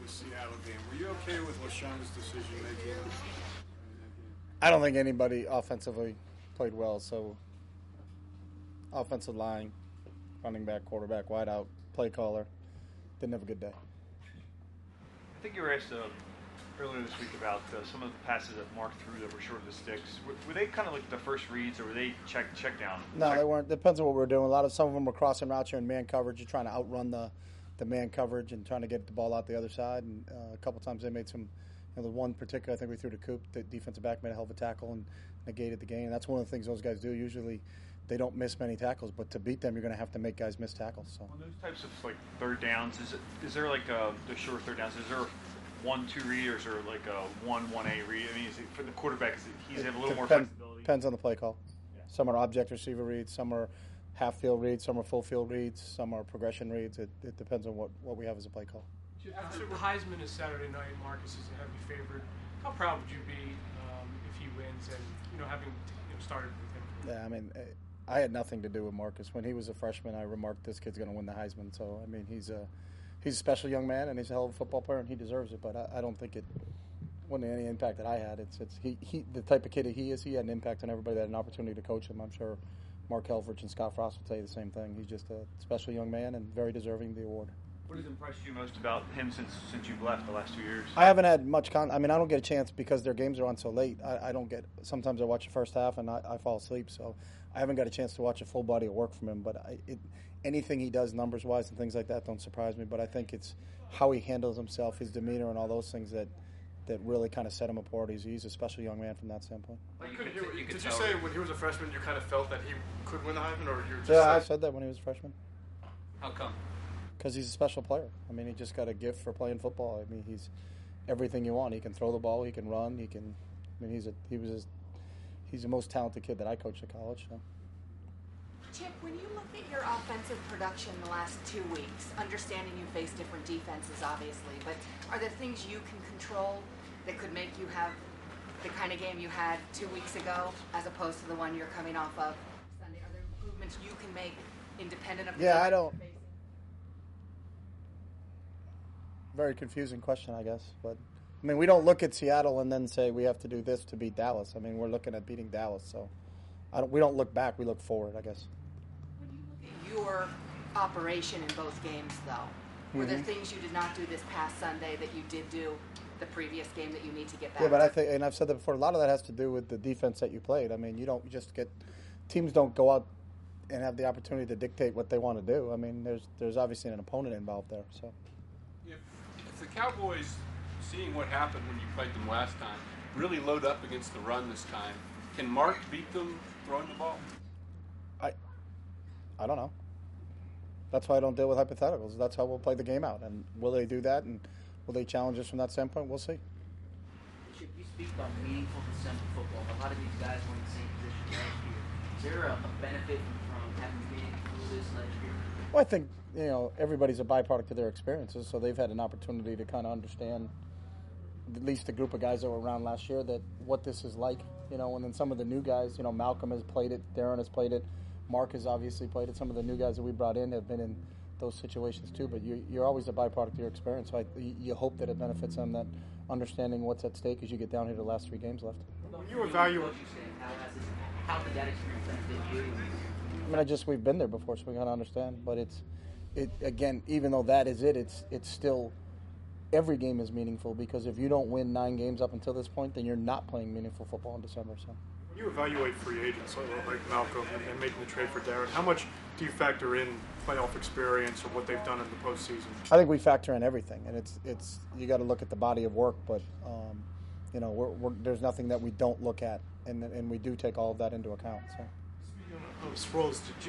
the Seattle game. Were you okay with LaShawn's decision making? I don't think anybody offensively played well. So, offensive line, running back, quarterback, wideout, play caller, didn't have a good day. I think you were asked earlier this week about some of the passes that Mark threw that were short of the sticks. Were they kind of like the first reads, or were they check down? No, they weren't. Depends on what we're doing. Some of them were crossing routes here in man coverage. You're trying to outrun the man coverage and trying to get the ball out the other side. And a couple times they made some. The one particular, I think we threw to Coop. The defensive back made a hell of a tackle and negated the game. And that's one of the things those guys do. Usually, they don't miss many tackles, but to beat them, you're going to have to make guys miss tackles. So on those types of like third downs, is there like the short third downs? Is there 1-2 read, or is there like a 1-1A read? I mean, for the quarterback, he's have a little more flexibility. Depends on the play call. Yeah. Some are object receiver reads, some are half field reads, some are full field reads, some are progression reads. It depends on what we have as a play call. After the Heisman is Saturday night, Marcus is a heavy favorite. How proud would you be if he wins, and having started with him? Yeah, I mean, I had nothing to do with Marcus when he was a freshman. I remarked this kid's going to win the Heisman. So I mean, he's a special young man, and he's a hell of a football player, and he deserves it. But I don't think it wasn't any impact that I had. It's he the type of kid that he is. He had an impact on everybody that had an opportunity to coach him. I'm sure Mark Helfrich and Scott Frost will tell you the same thing. He's just a special young man and very deserving of the award. What has impressed you most about him since you've left the last 2 years? I haven't had much I mean, I don't get a chance because their games are on so late. I don't get. Sometimes I watch the first half and I fall asleep, so I haven't got a chance to watch a full body of work from him. But anything he does numbers wise and things like that don't surprise me. But I think it's how he handles himself, his demeanor, and all those things that really kind of set him apart. He's a special young man from that standpoint. Did you say when he was a freshman you kind of felt that he could win the Heisman, or you were just? Yeah, I said that when he was a freshman. How come? Because he's a special player. I mean, he just got a gift for playing football. I mean, he's everything you want. He can throw the ball. He can run. He can. I mean, he's the most talented kid that I coached at college. So. Chip, when you look at your offensive production the last 2 weeks, understanding you face different defenses, obviously, but are there things you can control that could make you have the kind of game you had 2 weeks ago, as opposed to the one you're coming off of Sunday? Are there improvements you can make independent of the I don't. Very confusing question, I guess. But I mean, we don't look at Seattle and then say we have to do this to beat Dallas. I mean, we're looking at beating Dallas, so we don't look back. We look forward, I guess. When you look at your operation in both games, though, were there things you did not do this past Sunday that you did do the previous game that you need to get back? Yeah, but I think, and I've said that before, a lot of that has to do with the defense that you played. I mean, you don't just get teams don't go out and have the opportunity to dictate what they want to do. I mean, there's obviously an opponent involved there, so. If the Cowboys, seeing what happened when you played them last time, really load up against the run this time, can Mark beat them throwing the ball? I don't know. That's why I don't deal with hypotheticals. That's how we'll play the game out. And will they do that? And will they challenge us from that standpoint? We'll see. You speak about meaningful December football. A lot of these guys were in the same position last year. Is there a benefit from having been through this last year? Well, I think everybody's a byproduct of their experiences, so they've had an opportunity to kind of understand, at least the group of guys that were around last year, that what this is like. And then some of the new guys, Malcolm has played it, Darren has played it, Mark has obviously played it. Some of the new guys that we brought in have been in those situations too. But you're always a byproduct of your experience. So you hope that it benefits them, that understanding what's at stake as you get down here to the last 3 games left. When you evaluate, how did that experience benefit you? I mean, we've been there before, so we gotta understand. But it again, even though that is it's still every game is meaningful, because if you don't win 9 games up until this point, then you're not playing meaningful football in December. So. When you evaluate free agents like Malcolm and making the trade for Darren, how much do you factor in playoff experience or what they've done in the postseason? I think we factor in everything, and it's you got to look at the body of work, but there's nothing that we don't look at, and we do take all of that into account. So. Speaking of Sproles, did